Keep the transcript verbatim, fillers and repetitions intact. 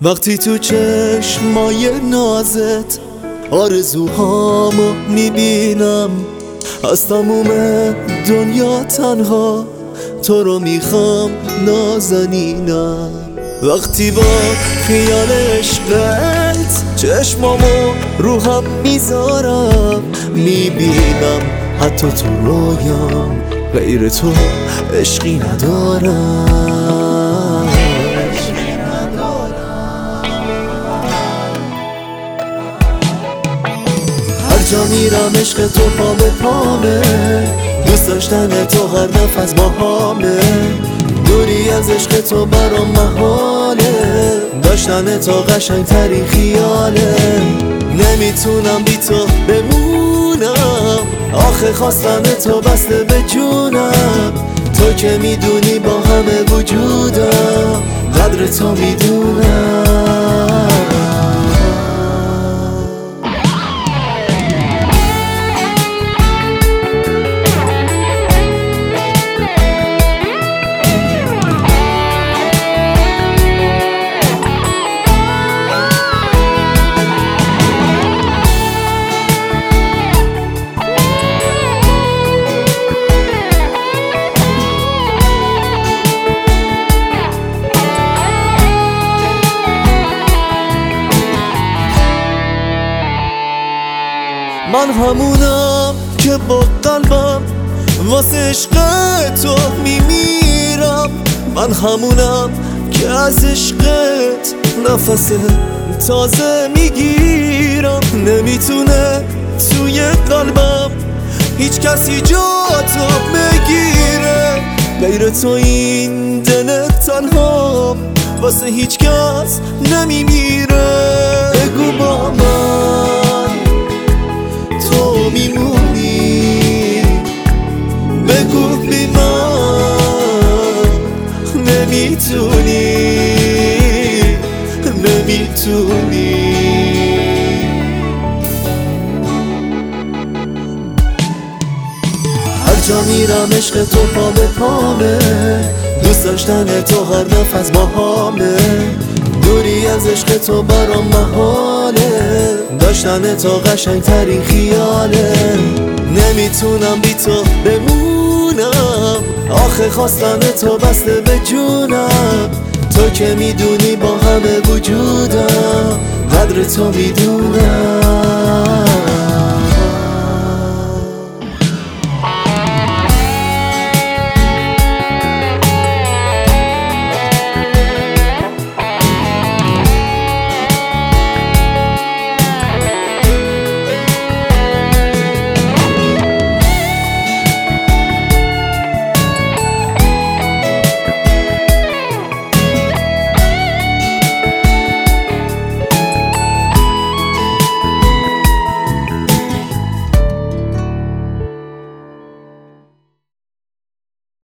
وقتی تو چشمای نازت آرزوهامو میبینم، از تموم دنیا تنها تو رو میخوام نازنینم. وقتی با خیال عشقت چشمامو رو هم میذارم، میبینم حتی تو رویام غیر تو عشقی ندارم. هر جا میرم عشق تو پا به پامه، دوست داشتن تو هر نفس باهامه. دوری از عشق تو برام محاله، داشتن تو قشنگ ترین خیاله. نمیتونم بی تو بمونم، آخه خواستن تو بسته به جونم. تو که میدونی با همه وجودم قدر تو میدونم. من همونم که با قلبم واسه عشق تو میمیرم. من همونم که از عشقت نفس تازه میگیرم. نمیتونه توی قلبم هیچ کسی جا تو بگیره، غیر تو این دل تنها واسه هیچ کس نمیمیره. بگو با من تو میمونی، بگو بی من نمیتونی نمیتونی. هر جا میرم عشق تو پا به پامه، دوست داشتن تو هر نفس باهامه. دوری از عشق تو برام محاله، داشتن تو قشنگ ترین خیاله. نمیتونم بی تو بمونم، آخه خواستن تو بسته به جونم. تو که میدونی با همه وجودم قدر تو میدونم.